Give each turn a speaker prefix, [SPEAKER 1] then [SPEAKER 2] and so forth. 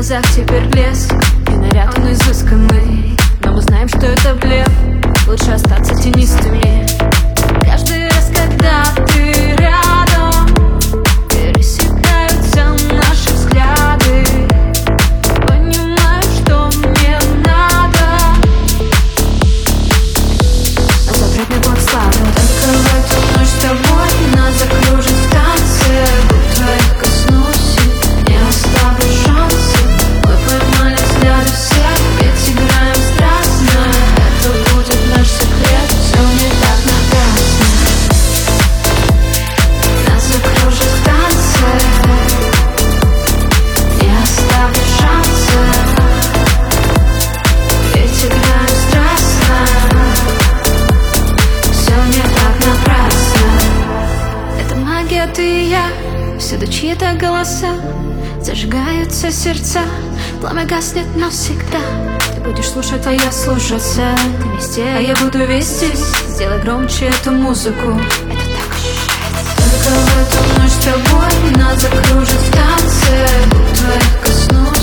[SPEAKER 1] глазах теперь блеск, и наряд он изысканный, но мы знаем, что это блеф. Лучше остаться тенистыми. Каждый раз, когда ты рядом, пересекаются наши взгляды. Понимаю, что мне надо, но запретный план славы. Только в эту ночь с тобой нас закружит в танце. Губ твоих коснусь, не оставлю шанса. Мы поймали взгляды всех, ведь играем страстно. Это будет наш секрет, все не так напрасно. Нас закружит в танце, не оставлю шанса. Ведь играем страстно, все не так напрасно. Это магия, ты и я, всюду чьи-то голоса. Зажигаются сердца, пламя гаснет навсегда. Ты будешь слушать, а я слушаться. Ты везде, а я буду везде. Сделай громче эту музыку, это так ощущается. Только в эту ночь с тобой нас закружит в танце. Губ твоих коснусь.